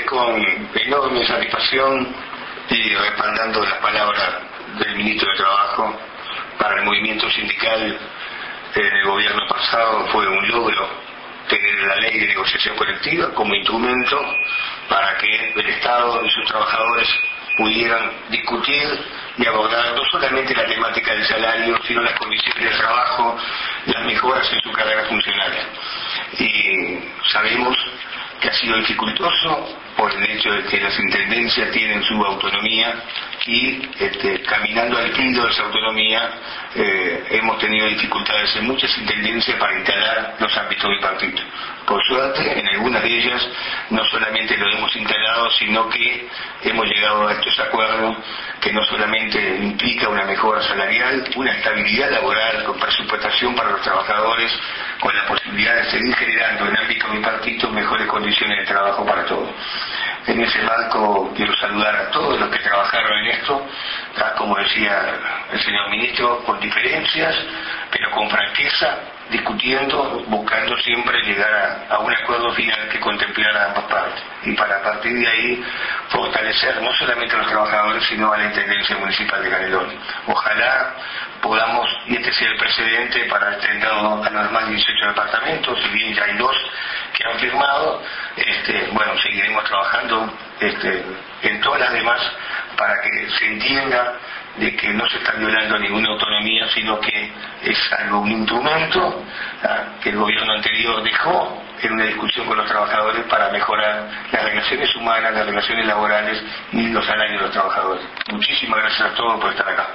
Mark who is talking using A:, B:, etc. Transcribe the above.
A: con enorme satisfacción y respaldando las palabras del ministro de Trabajo. Para el movimiento sindical en el gobierno pasado fue un logro tener la ley de negociación colectiva como instrumento para que el Estado y sus trabajadores pudieran discutir y abordar no solamente la temática del salario, sino las condiciones de trabajo, las mejoras en su carrera funcional. Y sabemos que ha sido dificultoso por el hecho de que las intendencias tienen su autonomía y caminando al filo de esa autonomía hemos tenido dificultades en muchas intendencias para instalar los ámbitos bipartitos. Por suerte, en algunas de ellas no solamente lo hemos instalado, sino que hemos llegado a estos acuerdos que no solamente implica una mejora salarial, una estabilidad laboral con presupuestación para los trabajadores, con la posibilidad de seguir generando en ámbito bipartito mejores condiciones de trabajo para todos. En ese marco quiero saludar a todos los que trabajaron en esto, como decía el señor ministro, con diferencias, pero con franqueza, discutiendo, buscando siempre llegar a un acuerdo final que contemplara a ambas partes. Y para a partir de ahí fortalecer no solamente a los trabajadores, sino a la Intendencia Municipal de Canelones. Ojalá podamos, y este sea el precedente para extenderlo a los demás 18 departamentos, si bien ya hay 2 que han firmado, bueno, seguiremos trabajando en todas las demás para que se entienda de que no se está violando ninguna autonomía, sino que es algo, un instrumento que el gobierno anterior dejó en una discusión con los trabajadores para mejorar las relaciones humanas, las relaciones laborales y los salarios de los trabajadores. Muchísimas gracias a todos por estar acá.